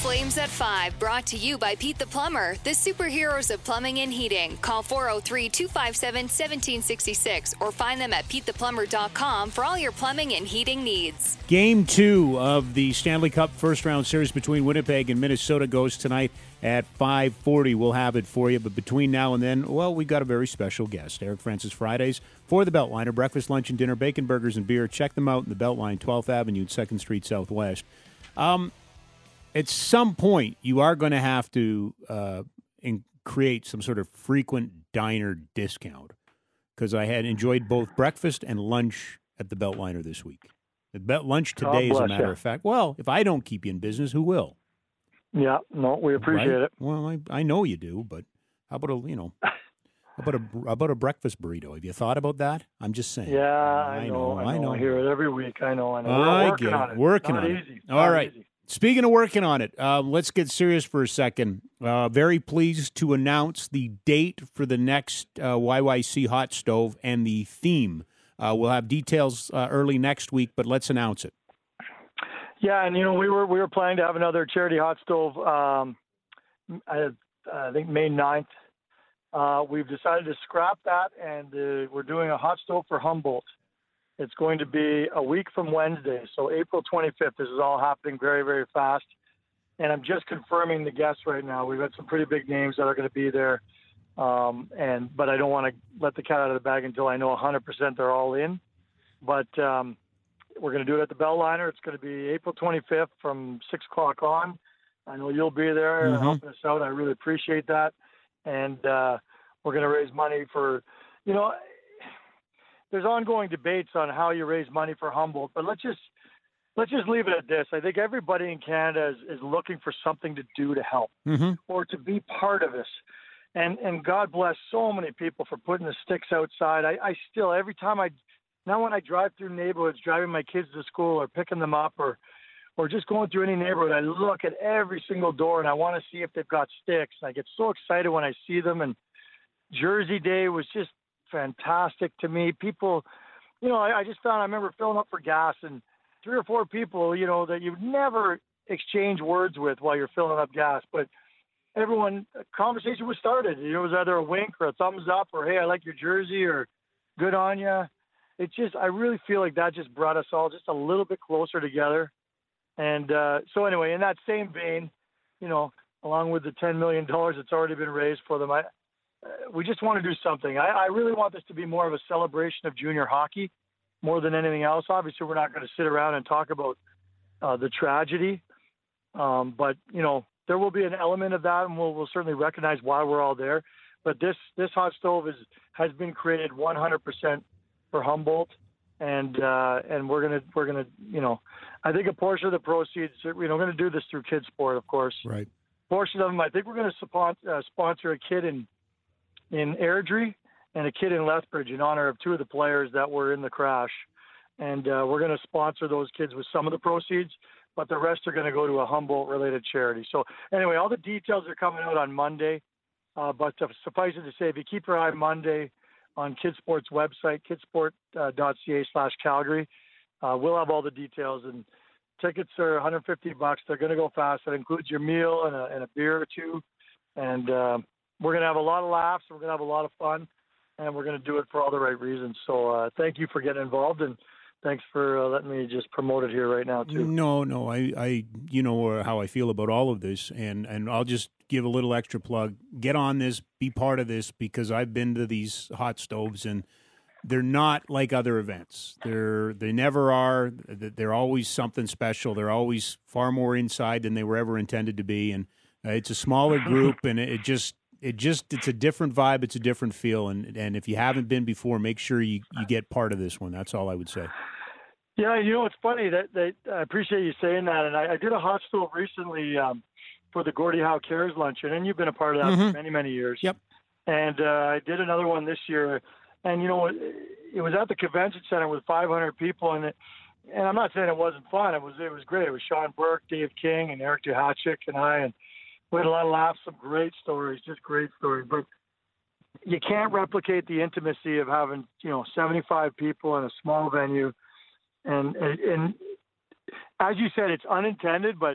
Flames at 5, brought to you by Pete the Plumber, the superheroes of plumbing and heating. Call 403-257-1766 or find them at PeteThePlumber.com for all your plumbing and heating needs. Game 2 of the Stanley Cup first-round series between Winnipeg and Minnesota goes tonight at 5:40. We'll have it for you, but between now and then, well, we've got a very special guest. Eric Francis Fridays for the Beltliner. Breakfast, lunch, and dinner, bacon, burgers, and beer. Check them out in the Beltline, 12th Avenue, 2nd Street Southwest. At some point, you are going to have to create some sort of frequent diner discount, because I had enjoyed both breakfast and lunch at the Beltliner this week. The lunch today, as a matter of fact. Well, if I don't keep you in business, who will? Yeah, no, we appreciate it. Well, I know you do, but how about a breakfast burrito? Have you thought about that? I'm just saying. Yeah, I know. I hear it every week. I know. We're working on it. Easy. All right. Easy. Speaking of working on it, let's get serious for a second. Very pleased to announce the date for the next YYC Hot Stove and the theme. We'll have details early next week, but let's announce it. Yeah, and we were planning to have another charity hot stove. I think May 9th. We've decided to scrap that, and we're doing a hot stove for Humboldt. It's going to be a week from Wednesday, so April 25th. This is all happening very, very fast. And I'm just confirming the guests right now. We've got some pretty big names that are going to be there. But I don't want to let the cat out of the bag until I know 100% they're all in. But we're going to do it at the Beltliner. It's going to be April 25th from 6 o'clock on. I know you'll be there helping us out. I really appreciate that. And we're going to raise money for, there's ongoing debates on how you raise money for Humboldt, but let's just leave it at this. I think everybody in Canada is looking for something to do to help or to be part of this. And God bless so many people for putting the sticks outside. I still, every time now when I drive through neighborhoods, driving my kids to school or picking them up or just going through any neighborhood, I look at every single door and I want to see if they've got sticks. And I get so excited when I see them. And Jersey Day was just fantastic to me. People, I just found, I remember filling up for gas and 3 or 4 people, that you'd never exchange words with while you're filling up gas. But everyone, a conversation was started. It was either a wink or a thumbs up or, hey, I like your jersey or good on you. It's just, I really feel like that just brought us all just a little bit closer together. And so anyway, in that same vein, along with the $10 million that's already been raised for them, we just want to do something. I really want this to be more of a celebration of junior hockey more than anything else. Obviously, we're not going to sit around and talk about the tragedy. But, there will be an element of that, and we'll certainly recognize why we're all there. But this hot stove has been created 100% for Humboldt. And we're gonna I think a portion of the proceeds, we're going to do this through Kids Sport, of course. Right. Portion of them, I think we're going to sponsor a kid in Airdrie and a kid in Lethbridge in honor of 2 of the players that were in the crash. And we're going to sponsor those kids with some of the proceeds, but the rest are going to go to a Humboldt-related charity. So anyway, all the details are coming out on Monday. But suffice it to say, if you keep your eye Monday on Kidsport's website, kidsport.ca/Calgary, we'll have all the details. And tickets are $150. They're going to go fast. That includes your meal and a beer or 2. And we're going to have a lot of laughs. We're going to have a lot of fun. And we're going to do it for all the right reasons. So thank you for getting involved. And thanks for letting me just promote it here right now, too. No, I you know how I feel about all of this, and I'll just give a little extra plug. Get on this, be part of this, because I've been to these hot stoves, and they're not like other events. They never are. They're always something special. They're always far more inside than they were ever intended to be, and it's a smaller group, and it's a different vibe. It's a different feel, and if you haven't been before, make sure you get part of this one. That's all I would say. Yeah, it's funny that I appreciate you saying that. And I did a hot stove recently for the Gordie Howe Cares Luncheon, and you've been a part of that for many, many years. Yep. And I did another one this year, and it was at the convention center with 500 people, and I'm not saying it wasn't fun. It was great. It was Sean Burke, Dave King, and Eric Duhatschek and I, and we had a lot of laughs, some great stories, just great stories. But you can't replicate the intimacy of having 75 people in a small venue. And as you said, it's unintended, but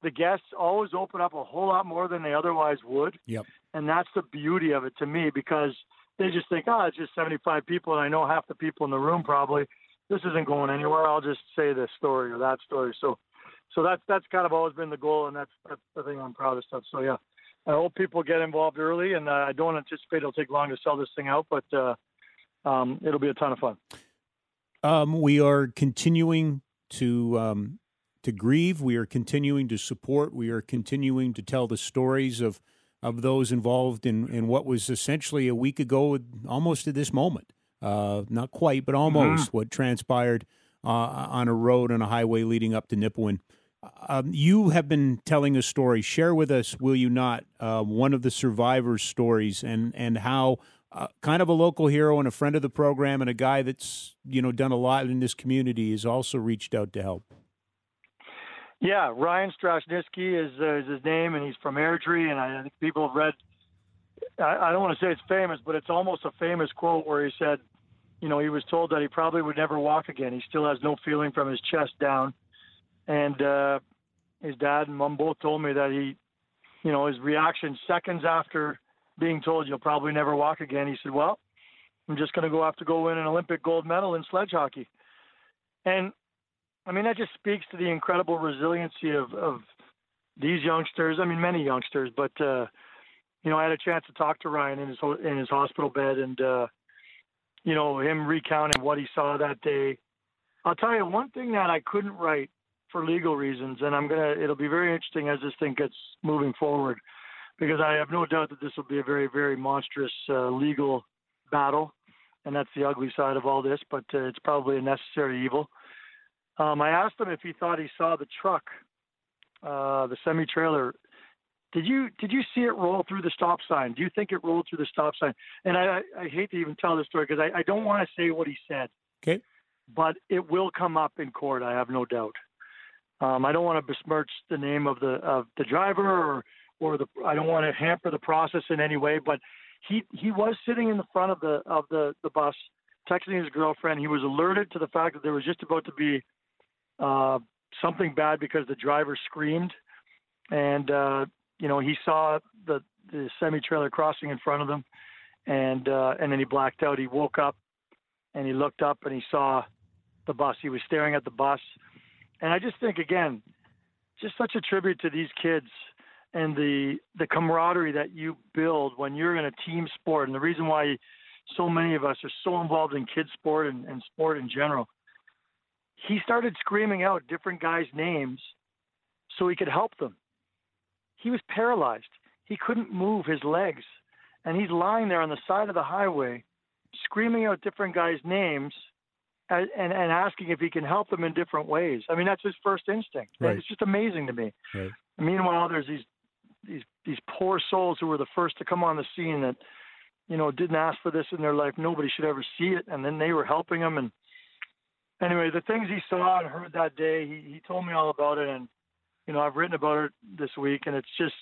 the guests always open up a whole lot more than they otherwise would. Yep. And that's the beauty of it to me, because they just think, oh, it's just 75 people, and I know half the people in the room probably. This isn't going anywhere. I'll just say this story or that story. So that's kind of always been the goal, and that's the thing I'm proud of. So, yeah, I hope people get involved early, and I don't anticipate it'll take long to sell this thing out, but it'll be a ton of fun. We are continuing to grieve. We are continuing to support. We are continuing to tell the stories of those involved in what was essentially a week ago, almost at this moment. Not quite, but almost what transpired on a road, on a highway leading up to Nipawin. You have been telling a story. Share with us, will you not, one of the survivors' stories and how kind of a local hero and a friend of the program and a guy that's, done a lot in this community has also reached out to help. Yeah, Ryan Strasnitzky is his name, and he's from Airdrie, and I think people have read, I don't want to say it's famous, but it's almost a famous quote where he said, he was told that he probably would never walk again. He still has no feeling from his chest down. And his dad and mom both told me that he, his reaction seconds after being told you'll probably never walk again, he said, well, I'm just going to have to go win an Olympic gold medal in sledge hockey. And, that just speaks to the incredible resiliency of these youngsters. Many youngsters, but, I had a chance to talk to Ryan in his hospital bed, and, him recounting what he saw that day. I'll tell you one thing that I couldn't write for legal reasons, and it'll be very interesting as this thing gets moving forward, because I have no doubt that this will be a very, very monstrous legal battle, and that's the ugly side of all this, but it's probably a necessary evil. I asked him if he thought he saw the truck, the semi-trailer. Did you see it roll through the stop sign? Do you think it rolled through the stop sign? And I hate to even tell this story because I don't want to say what he said. Okay. But it will come up in court, I have no doubt. I don't want to besmirch the name of the driver or I don't want to hamper the process in any way. But he was sitting in the front of the bus, texting his girlfriend. He was alerted to the fact that there was just about to be something bad because the driver screamed, and he saw the semi-trailer crossing in front of them, and then he blacked out. He woke up, and he looked up, and he saw the bus. He was staring at the bus. And I just think, again, just such a tribute to these kids and the camaraderie that you build when you're in a team sport. And the reason why so many of us are so involved in kids sport and sport in general. He started screaming out different guys' names so he could help them. He was paralyzed. He couldn't move his legs. And he's lying there on the side of the highway screaming out different guys' names and asking if he can help them in different ways. That's his first instinct. Right. It's just amazing to me. Right. Meanwhile, there's these poor souls who were the first to come on the scene that, didn't ask for this in their life. Nobody should ever see it. And then they were helping him. And anyway, the things he saw and heard that day, he told me all about it. And, I've written about it this week, and it's just,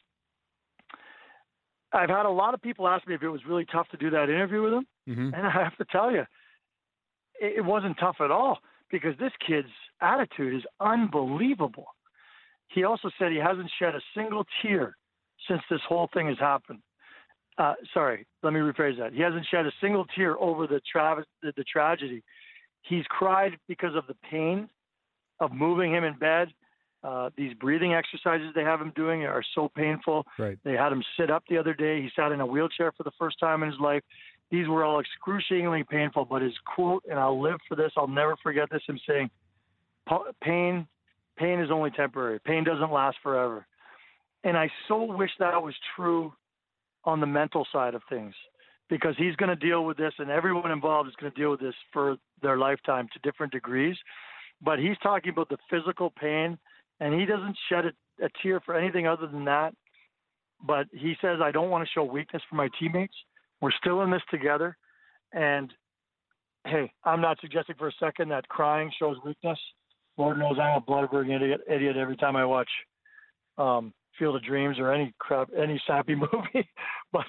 I've had a lot of people ask me if it was really tough to do that interview with him. Mm-hmm. And I have to tell you, it wasn't tough at all, because this kid's attitude is unbelievable. He also said he hasn't shed a single tear since this whole thing has happened. Sorry, let me rephrase that. He hasn't shed a single tear over the tragedy. He's cried because of the pain of moving him in bed. These breathing exercises they have him doing are so painful. Right. They had him sit up the other day. He sat in a wheelchair for the first time in his life. These were all excruciatingly painful, but his quote, and I'll live for this, I'll never forget this, him saying, pain is only temporary. Pain doesn't last forever. And I so wish that was true on the mental side of things, because he's going to deal with this, and everyone involved is going to deal with this for their lifetime to different degrees. But he's talking about the physical pain, and he doesn't shed a tear for anything other than that. But he says, I don't want to show weakness for my teammates. We're still in this together. And, hey, I'm not suggesting for a second that crying shows weakness. Lord knows I'm a blood-burning idiot every time I watch Field of Dreams or any sappy movie. but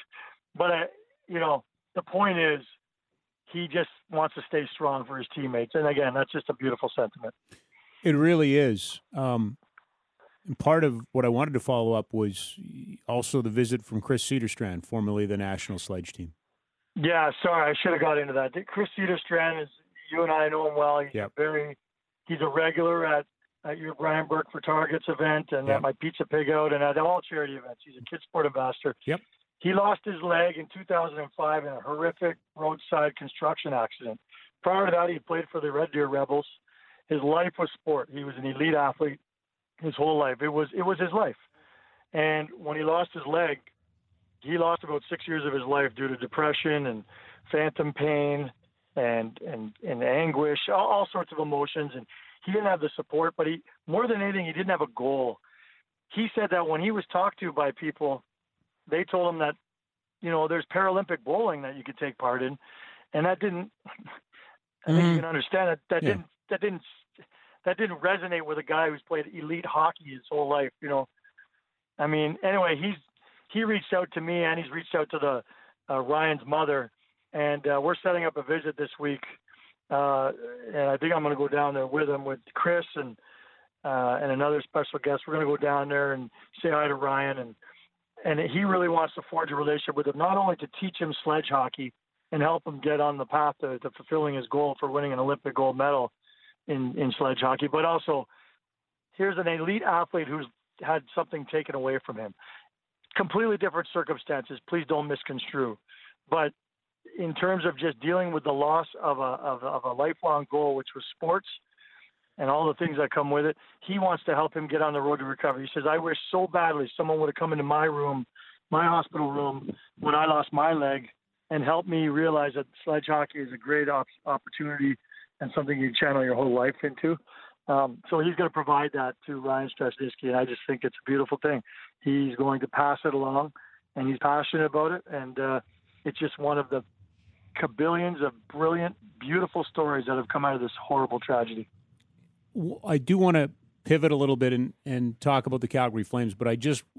the point is, he just wants to stay strong for his teammates. And, again, that's just a beautiful sentiment. It really is. And part of what I wanted to follow up was also the visit from Chris Cedarstrand, formerly the national sledge team. Yeah, sorry, I should have got into that. Chris Cedarstrand is, you and I know him well. He's a regular at your Brian Burke for Targets event and at my Pizza Pig Out and at all charity events. He's a kid sport ambassador. Yep. He lost his leg in 2005 in a horrific roadside construction accident. Prior to that, he played for the Red Deer Rebels. His life was sport. He was an elite athlete his whole life. It was his life. And when he lost his leg, he lost about 6 years of his life due to depression and phantom pain and anguish, all sorts of emotions. And he didn't have the support, but more than anything, he didn't have a goal. He said that when he was talked to by people, they told him that, there's Paralympic bowling that you could take part in. And that didn't, I think you can understand it. That didn't resonate with a guy who's played elite hockey his whole life, I mean, anyway, he reached out to me and he's reached out to the Ryan's mother, and we're setting up a visit this week. And I think I'm going to go down there with him, with Chris and another special guest. We're going to go down there and say hi to Ryan, and he really wants to forge a relationship with him, not only to teach him sledge hockey and help him get on the path to fulfilling his goal for winning an Olympic gold medal in sledge hockey, but also here's an elite athlete who's had something taken away from him. Completely different circumstances. Please don't misconstrue. But in terms of just dealing with the loss of a lifelong goal, which was sports and all the things that come with it, he wants to help him get on the road to recovery. He says, I wish so badly someone would have come into my room, my hospital room, when I lost my leg and helped me realize that sledge hockey is a great opportunity and something you channel your whole life into. So he's going to provide that to Ryan Strasnitzky, and I just think it's a beautiful thing. He's going to pass it along, and he's passionate about it, and it's just one of the kabillions of brilliant, beautiful stories that have come out of this horrible tragedy. I do want to pivot a little bit and talk about the Calgary Flames, but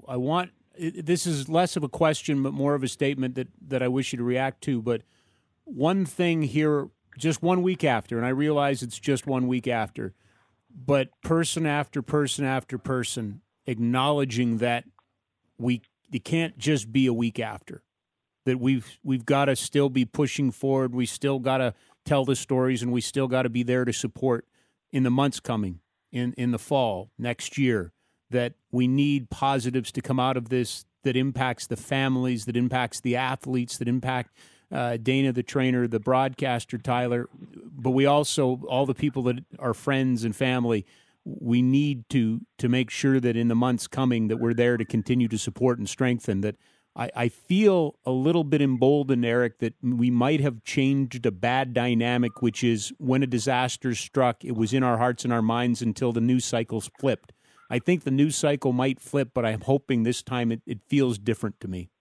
this is less of a question but more of a statement that I wish you to react to. But one thing here, just 1 week after, and I realize it's just 1 week after, but person after person after person acknowledging that it can't just be a week after, that we've got to still be pushing forward. We still got to tell the stories, and we still got to be there to support in the months coming, in the fall, next year, that we need positives to come out of this that impacts the families, that impacts the athletes, that impact Dana, the trainer, the broadcaster, Tyler, but we also, all the people that are friends and family, we need to make sure that in the months coming that we're there to continue to support and strengthen. That I feel a little bit emboldened, Eric, that we might have changed a bad dynamic, which is when a disaster struck, it was in our hearts and our minds until the news cycles flipped. I think the news cycle might flip, but I'm hoping this time it feels different to me.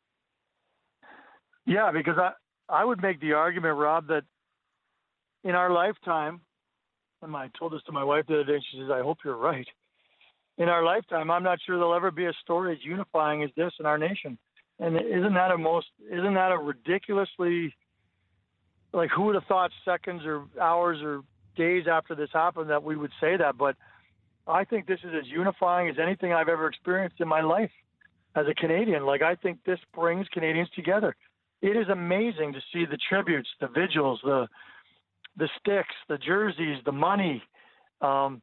Yeah, because I would make the argument, Rob, that in our lifetime, and I told this to my wife the other day, and she says, I hope you're right. In our lifetime, I'm not sure there'll ever be a story as unifying as this in our nation. And isn't that a ridiculously, like, who would have thought seconds or hours or days after this happened that we would say that? But I think this is as unifying as anything I've ever experienced in my life as a Canadian. Like, I think this brings Canadians together. It is amazing to see the tributes, the vigils, the sticks, the jerseys, the money, the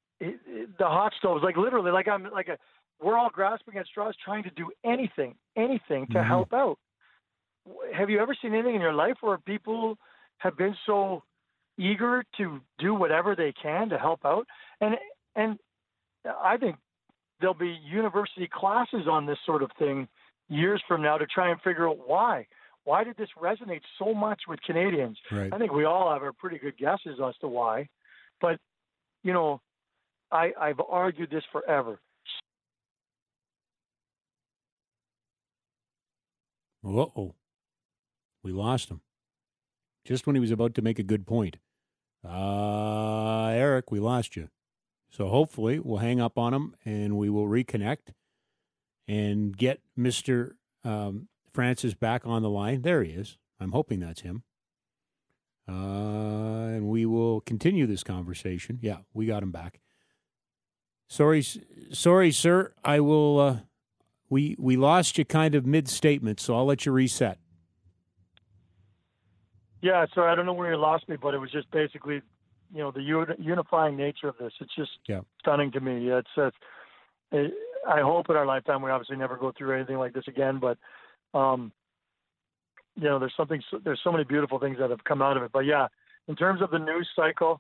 hot stoves. Like, literally, we're all grasping at straws, trying to do anything to help out. Have you ever seen anything in your life where people have been so eager to do whatever they can to help out? And I think there'll be university classes on this sort of thing years from now to try and figure out why. Why did this resonate so much with Canadians? Right. I think we all have our pretty good guesses as to why. But, I've argued this forever. Uh-oh. We lost him. Just when he was about to make a good point. Eric, we lost you. So hopefully we'll hang up on him and we will reconnect and get Mr. Francis back on the line. There he is. I'm hoping that's him. And we will continue this conversation. Yeah, we got him back. Sorry, sir. I will. We lost you kind of mid-statement, so I'll let you reset. Yeah, so I don't know where you lost me, but it was just basically, the unifying nature of this. It's just stunning to me. I hope in our lifetime we obviously never go through anything like this again, but there's so many beautiful things that have come out of it. But yeah, in terms of the news cycle,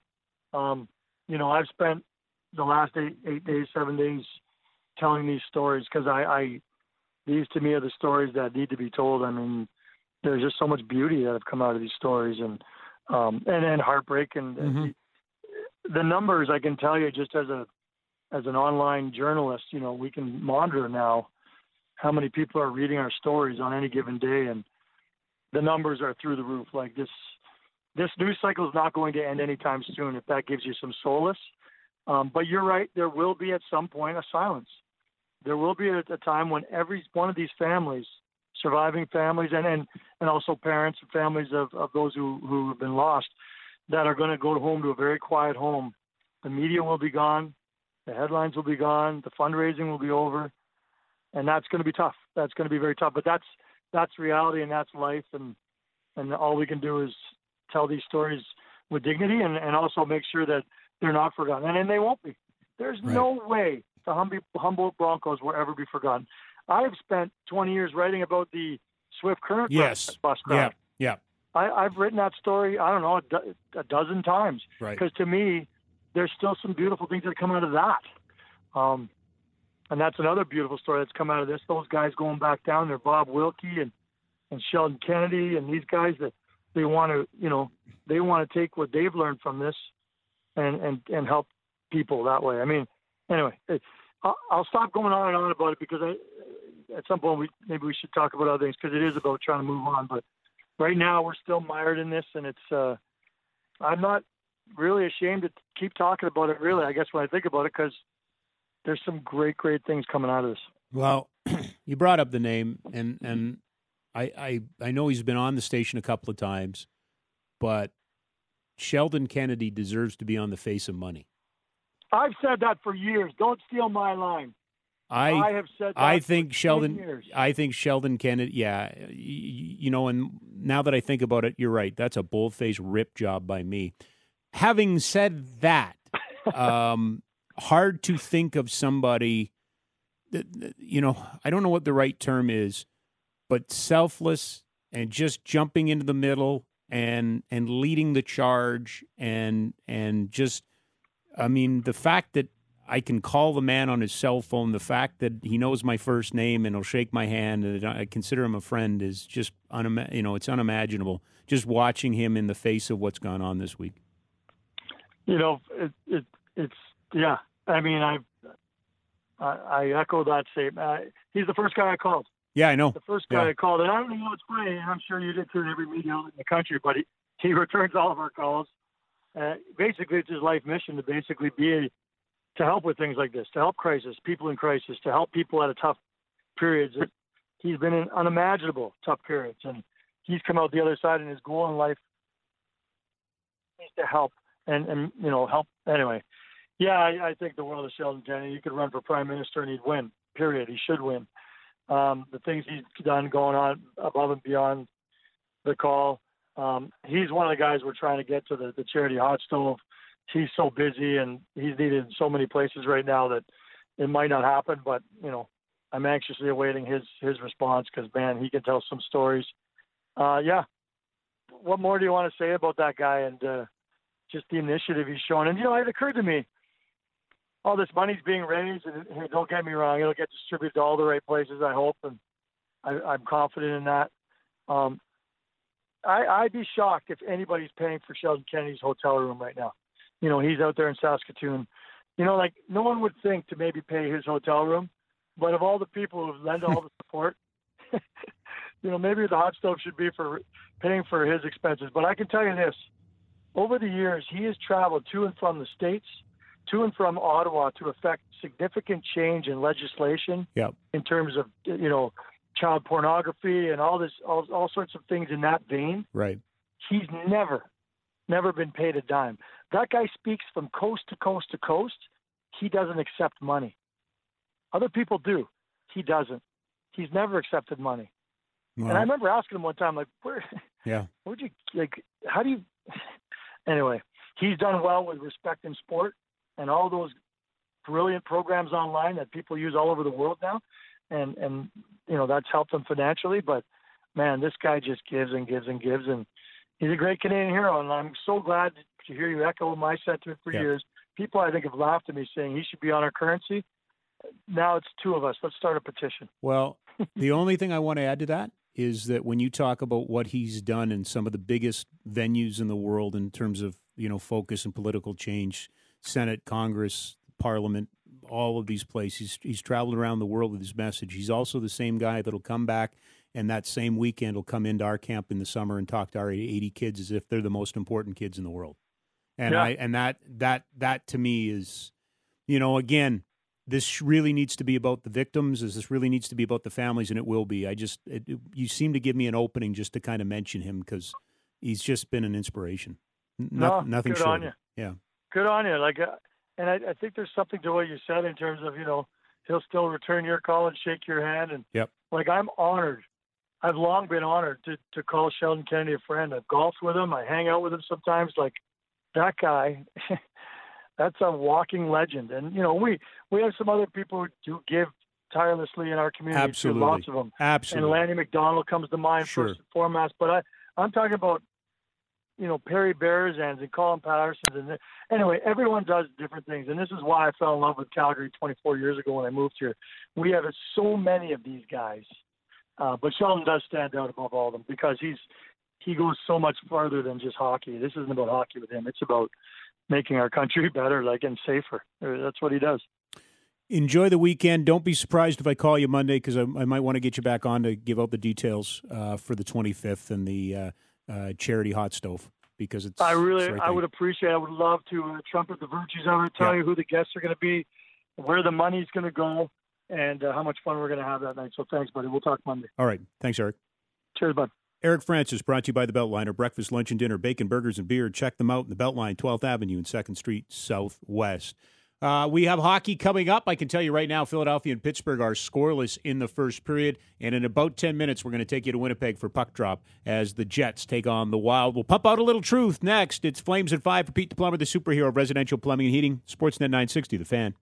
I've spent the last 8 days, 7 days telling these stories because these to me are the stories that need to be told. I mean, there's just so much beauty that have come out of these stories and heartbreak and the numbers. I can tell you just as an online journalist, we can monitor now how many people are reading our stories on any given day, and the numbers are through the roof. Like this news cycle is not going to end anytime soon, if that gives you some solace. But you're right, there will be at some point a silence. There will be a time when every one of these families, surviving families and also parents and families of those who have been lost, that are going to go home to a very quiet home. The media will be gone. The headlines will be gone. The fundraising will be over. And that's going to be tough. That's going to be very tough. But that's reality and that's life. And all we can do is tell these stories with dignity and also make sure that they're not forgotten. And they won't be. There's no way the Humboldt Broncos will ever be forgotten. I have spent 20 years writing about the Swift Current bus crash. Yeah. I've written that story, I don't know, a dozen times. Right. Because to me, there's still some beautiful things that come out of that. And that's another beautiful story that's come out of this. Those guys going back down there, Bob Wilkie and Sheldon Kennedy and these guys that they want to take what they've learned from this and help people that way. I mean, anyway, I'll stop going on and on about it because at some point maybe we should talk about other things because it is about trying to move on. But right now we're still mired in this, and it's I'm not really ashamed to keep talking about it, really, I guess, when I think about it, because there's some great things coming out of this. Well, you brought up the name, and I know he's been on the station a couple of times, but Sheldon Kennedy deserves to be on the face of money. I've said that for years. Don't steal my line. I have said that I think Sheldon. years. I think Sheldon Kennedy. Yeah, and now that I think about it, you're right. That's a bold-faced rip job by me. Having said that, hard to think of somebody that, I don't know what the right term is, but selfless and just jumping into the middle and leading the charge and just, I mean, the fact that I can call the man on his cell phone, the fact that he knows my first name and he'll shake my hand and I consider him a friend is just, it's unimaginable. Just watching him in the face of what's gone on this week. It's yeah. I mean, I echo that statement. He's the first guy I called. Yeah, I know. The first guy I called, and I don't even know what's funny. I'm sure you did too in every media outlet in the country, but he returns all of our calls. Basically, it's his life mission to basically to help with things like this, to help people in crisis, to help people at a tough periods. He's been in unimaginable tough periods, and he's come out the other side, and his goal in life is to help and help. Anyway, yeah, I think the world of Sheldon Kennedy. He could run for prime minister and he'd win. Period. He should win. The things he's done going on above and beyond the call. He's one of the guys we're trying to get to the charity hot stove. He's so busy and he's needed in so many places right now that it might not happen, but I'm anxiously awaiting his response because, man, he can tell some stories. Yeah. What more do you want to say about that guy and just the initiative he's shown? And, it occurred to me, all this money's being raised, and hey, don't get me wrong, it'll get distributed to all the right places, I hope, and I'm confident in that. I'd be shocked if anybody's paying for Sheldon Kennedy's hotel room right now. He's out there in Saskatoon. No one would think to maybe pay his hotel room, but of all the people who've lent all the support, maybe the hot stove should be for paying for his expenses. But I can tell you this, over the years, he has traveled to and from the States, to and from Ottawa to effect significant change in legislation in terms of, child pornography and all sorts of things in that vein. Right. He's never been paid a dime. That guy speaks from coast to coast to coast. he doesn't accept money. Other people do. He doesn't. He's never accepted money. Well, and I remember asking him one time, like, where'd you, like, how do you, anyway, he's done well with Respect in Sport and all those brilliant programs online that people use all over the world now. And that's helped him financially. But, man, this guy just gives and gives and gives. And he's a great Canadian hero. And I'm so glad to hear you echo my sentiment for years. People, I think, have laughed at me saying he should be on our currency. Now it's two of us. Let's start a petition. Well, the only thing I want to add to that is that when you talk about what he's done in some of the biggest venues in the world in terms of, focus and political change, Senate, Congress, Parliament, all of these places, he's traveled around the world with his message. He's also the same guy that'll come back and that same weekend will come into our camp in the summer and talk to our 80 kids as if they're the most important kids in the world. And that to me is, again, this really needs to be about the victims. This really needs to be about the families, and it will be. You seem to give me an opening just to kind of mention him because he's just been an inspiration. Nothing good short. On you. Yeah, good on you. And I think there's something to what you said in terms of he'll still return your call and shake your hand. And I'm honored. I've long been honored to call Sheldon Kennedy a friend. I've golfed with him. I hang out with him sometimes. Like that guy. That's a walking legend. And, we have some other people who give tirelessly in our community. Absolutely. Lots of them. Absolutely. And Lanny McDonald comes to mind first and foremost. But I'm talking about, Perry Bearzans and Colin Pattersons. And anyway, everyone does different things. And this is why I fell in love with Calgary 24 years ago when I moved here. We have so many of these guys. But Sheldon does stand out above all of them because he goes so much farther than just hockey. This isn't about hockey with him. It's about making our country better, and safer. That's what he does. Enjoy the weekend. Don't be surprised if I call you Monday because I might want to get you back on to give out the details for the 25th and the charity hot stove because it's. I would appreciate. I would love to trumpet the virtues of it, tell you who the guests are going to be, where the money's going to go, and how much fun we're going to have that night. So thanks, buddy. We'll talk Monday. All right. Thanks, Eric. Cheers, bud. Eric Francis, brought to you by the Beltliner. Breakfast, lunch, and dinner, bacon, burgers, and beer. Check them out in the Beltline, 12th Avenue and 2nd Street Southwest. We have hockey coming up. I can tell you right now, Philadelphia and Pittsburgh are scoreless in the first period. And in about 10 minutes, we're going to take you to Winnipeg for puck drop as the Jets take on the Wild. We'll pump out a little truth next. It's Flames at 5 for Pete the Plumber, the superhero of residential plumbing and heating. Sportsnet 960, The Fan.